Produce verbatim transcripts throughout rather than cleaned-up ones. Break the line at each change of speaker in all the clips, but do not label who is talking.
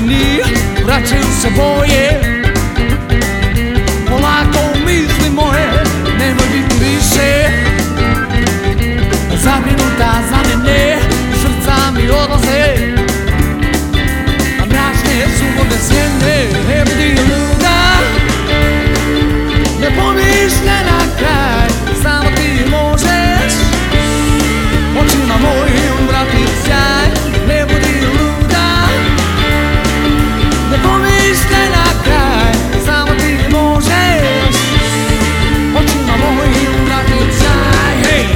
usamljeni, vraćaju se boje. Polako misli moje, nemoj biti više zabrinuta za mene, srca mi odlaze, a mračne su vode sjene. Ne budi luda, ne pomišljaj na kraj, samo ti možeš očima mojim vratit sjaj. Ne budi luda, ne pomišljaj na kraj, samo ti možeš očima mojim vratit sjaj. Hej!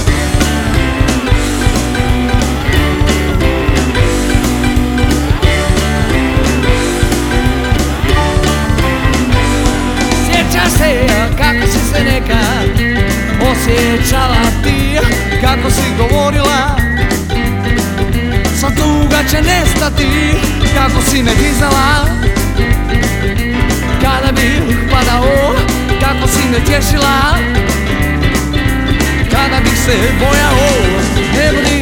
Sjećaš se kako si se nekad osjećala ti, kako si govorila sva tuga će nestati, kako si me dizala kada bih padao, kako si me tješila kada bih se bojao. Ne budi